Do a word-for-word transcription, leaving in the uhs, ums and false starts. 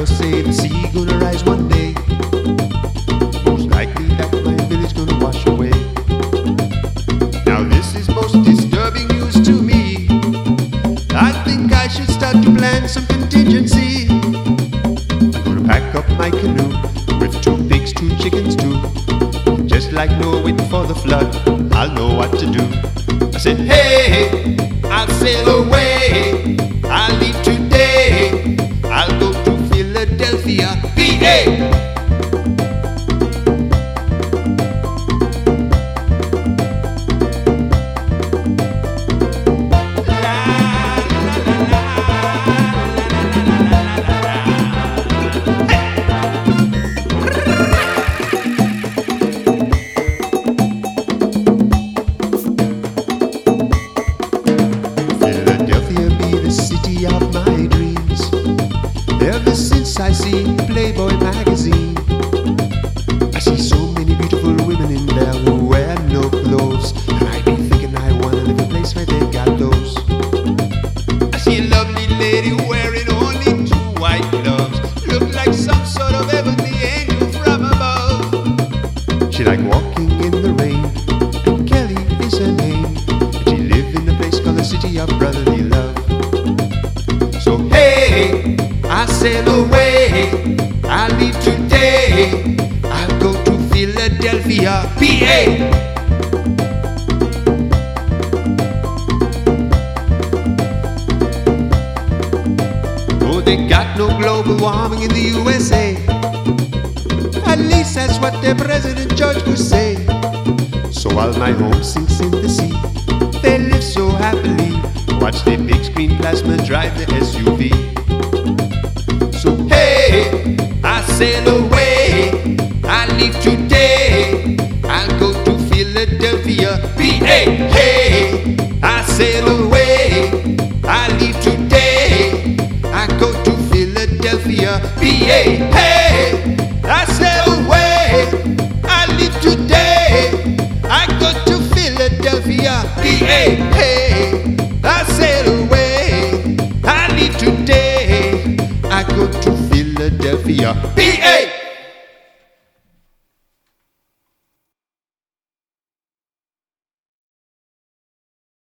Chicago say the sea gonna rise one day. Most likely that my village gonna wash away. Now this is most disturbing news to me. I think I should start to plan some contingency. I'm gonna pack up my canoe with two pigs, two chickens too. Just like Noah waiting for the flood, I'll know what to do. I said, hey, I'll sail away. I'll leave today. I'll go to Philadelphia, P A. City of my dreams. Ever since I see Playboy magazine, I see so many beautiful women in there who wear no clothes, and I be thinking I wanna live in a place where they got those. I see a lovely lady wearing only two white gloves, look like some sort of heavenly angel from above. She like walking in the rain, and Kelly is her name, and she live in a place called the City of Brotherly Love. So hey, I sail away, I leave today, I'll go to Philadelphia, P A. Oh, they got no global warming in the U S A. At least that's what their President George Bush say. So while my home sinks in the sea, they live so happily. Watch the big screen plasma drive the S U V. So hey, I sail away, I leave today, I'll go to Philadelphia, P A. Hey, I sail away, I leave today, I go to Philadelphia, P A. Hey, I sail away, I leave today, I go to Philadelphia, P A. Hey, I sail away, I leave today, I go to Philadelphia, P A.